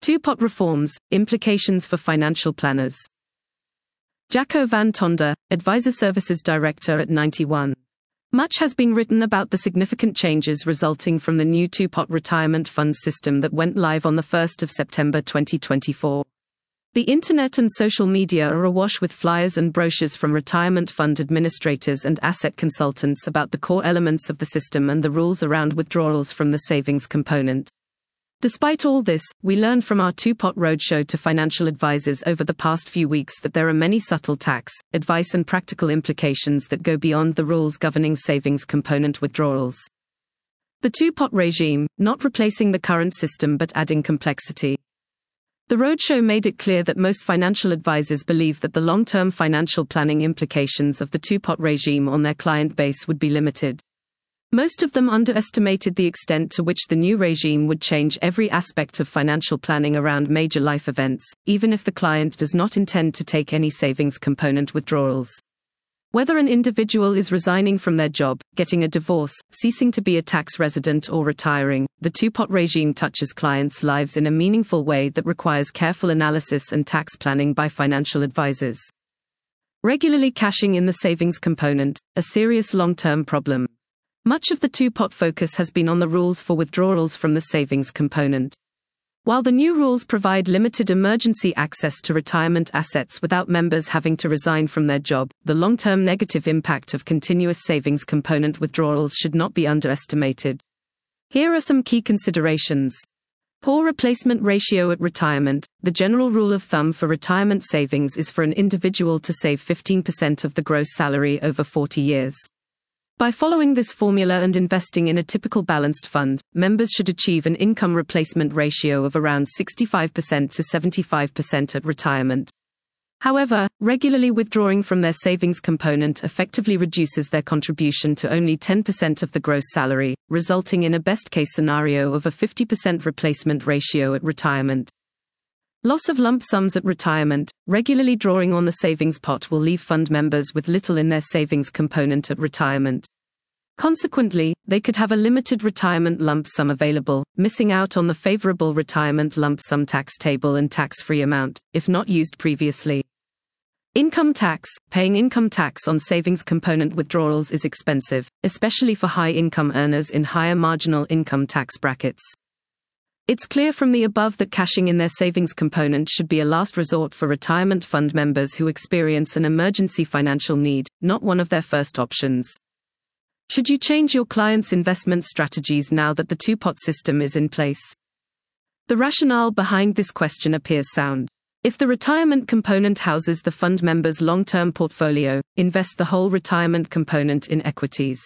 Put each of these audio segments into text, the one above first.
Two-pot reforms, implications for financial planners. Jacco van Tonder, Advisor Services Director at 91. Much has been written about the significant changes resulting from the new two-pot retirement fund system that went live on the 1st of September 2024. The internet and social media are awash with flyers and brochures from retirement fund administrators and asset consultants about the core elements of the system and the rules around withdrawals from the savings component. Despite all this, we learned from our two-pot roadshow to financial advisors over the past few weeks that there are many subtle tax, advice and practical implications that go beyond the rules governing savings component withdrawals. The two-pot regime, not replacing the current system but adding complexity. The roadshow made it clear that most financial advisors believe that the long-term financial planning implications of the two-pot regime on their client base would be limited. Most of them underestimated the extent to which the new regime would change every aspect of financial planning around major life events, even if the client does not intend to take any savings component withdrawals. Whether an individual is resigning from their job, getting a divorce, ceasing to be a tax resident or retiring, the two-pot regime touches clients' lives in a meaningful way that requires careful analysis and tax planning by financial advisors. Regularly cashing in the savings component, a serious long-term problem. Much of the two-pot focus has been on the rules for withdrawals from the savings component. While the new rules provide limited emergency access to retirement assets without members having to resign from their job, the long-term negative impact of continuous savings component withdrawals should not be underestimated. Here are some key considerations. Poor replacement ratio at retirement. The general rule of thumb for retirement savings is for an individual to save 15% of the gross salary over 40 years. By following this formula and investing in a typical balanced fund, members should achieve an income replacement ratio of around 65% to 75% at retirement. However, regularly withdrawing from their savings component effectively reduces their contribution to only 10% of the gross salary, resulting in a best-case scenario of a 50% replacement ratio at retirement. Loss of lump sums at retirement. Regularly drawing on the savings pot will leave fund members with little in their savings component at retirement. Consequently, they could have a limited retirement lump sum available, missing out on the favorable retirement lump sum tax table and tax-free amount, if not used previously. Income tax. Paying income tax on savings component withdrawals is expensive, especially for high-income earners in higher marginal income tax brackets. It's clear from the above that cashing in their savings component should be a last resort for retirement fund members who experience an emergency financial need, not one of their first options. Should you change your clients' investment strategies now that the two-pot system is in place? The rationale behind this question appears sound. If the retirement component houses the fund member's long-term portfolio, invest the whole retirement component in equities.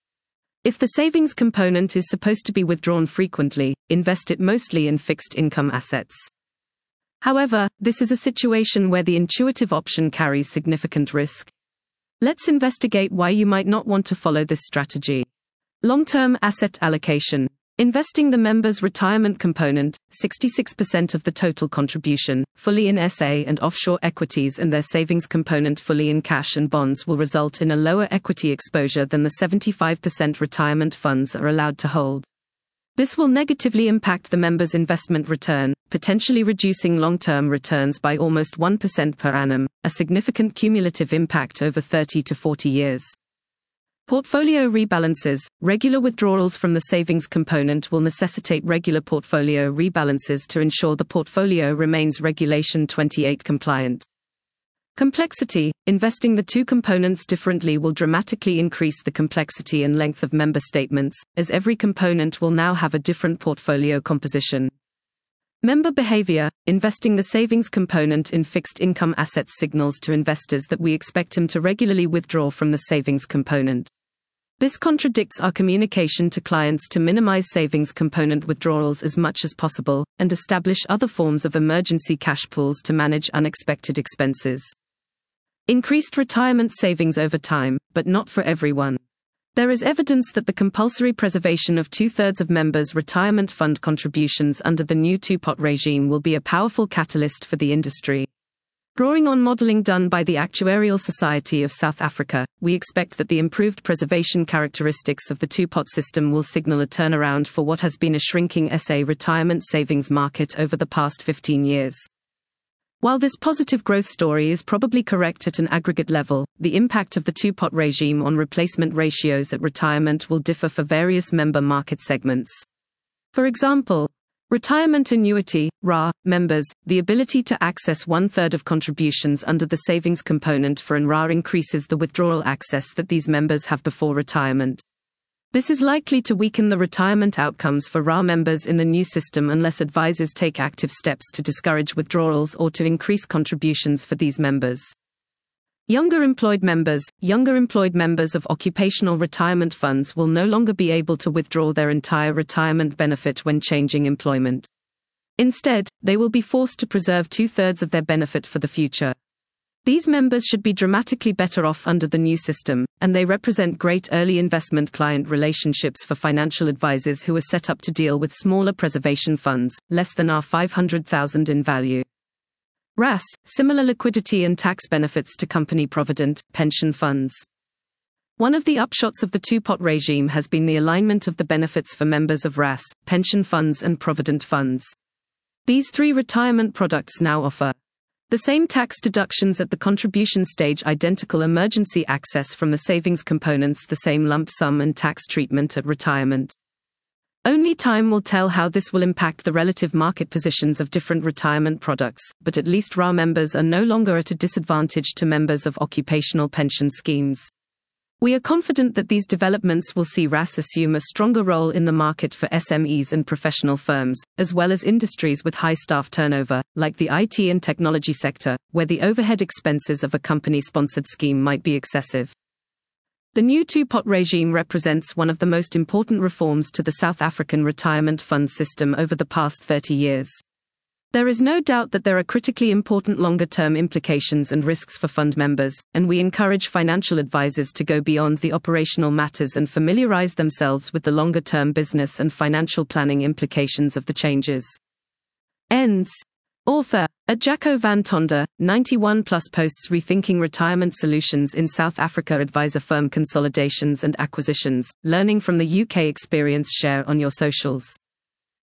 If the savings component is supposed to be withdrawn frequently, invest it mostly in fixed income assets. However, this is a situation where the intuitive option carries significant risk. Let's investigate why you might not want to follow this strategy. Long-term asset allocation. Investing the member's retirement component, 66% of the total contribution, fully in SA and offshore equities and their savings component fully in cash and bonds will result in a lower equity exposure than the 75% retirement funds are allowed to hold. This will negatively impact the member's investment return, potentially reducing long-term returns by almost 1% per annum, a significant cumulative impact over 30 to 40 years. Portfolio rebalances. Regular withdrawals from the savings component will necessitate regular portfolio rebalances to ensure the portfolio remains Regulation 28 compliant. Complexity. Investing the two components differently will dramatically increase the complexity and length of member statements, as every component will now have a different portfolio composition. Member behavior. Investing the savings component in fixed income assets signals to investors that we expect them to regularly withdraw from the savings component. This contradicts our communication to clients to minimize savings component withdrawals as much as possible, and establish other forms of emergency cash pools to manage unexpected expenses. Increased retirement savings over time, but not for everyone. There is evidence that the compulsory preservation of 2/3 of members' retirement fund contributions under the new two-pot regime will be a powerful catalyst for the industry. Drawing on modeling done by the Actuarial Society of South Africa, we expect that the improved preservation characteristics of the two-pot system will signal a turnaround for what has been a shrinking SA retirement savings market over the past 15 years. While this positive growth story is probably correct at an aggregate level, the impact of the two-pot regime on replacement ratios at retirement will differ for various member market segments. For example, retirement annuity (RA) members, the ability to access one-third of contributions under the savings component for an RA increases the withdrawal access that these members have before retirement. This is likely to weaken the retirement outcomes for RA members in the new system unless advisors take active steps to discourage withdrawals or to increase contributions for these members. Younger employed members of occupational retirement funds will no longer be able to withdraw their entire retirement benefit when changing employment. Instead, they will be forced to preserve two-thirds of their benefit for the future. These members should be dramatically better off under the new system, and they represent great early investment client relationships for financial advisors who are set up to deal with smaller preservation funds, less than $500,000 in value. RAS, similar liquidity and tax benefits to company provident pension funds. One of the upshots of the two-pot regime has been the alignment of the benefits for members of RAS, pension funds and provident funds. These three retirement products now offer the same tax deductions at the contribution stage, identical emergency access from the savings components, the same lump sum and tax treatment at retirement. Only time will tell how this will impact the relative market positions of different retirement products, but at least RA members are no longer at a disadvantage to members of occupational pension schemes. We are confident that these developments will see RAS assume a stronger role in the market for SMEs and professional firms, as well as industries with high staff turnover, like the IT and technology sector, where the overhead expenses of a company-sponsored scheme might be excessive. The new two-pot regime represents one of the most important reforms to the South African retirement fund system over the past 30 years. There is no doubt that there are critically important longer-term implications and risks for fund members, and we encourage financial advisors to go beyond the operational matters and familiarize themselves with the longer-term business and financial planning implications of the changes. Ends. Author, Jaco van Tonder, 91+ posts rethinking retirement solutions in South Africa, advisor firm consolidations and acquisitions, learning from the UK experience. Share on your socials.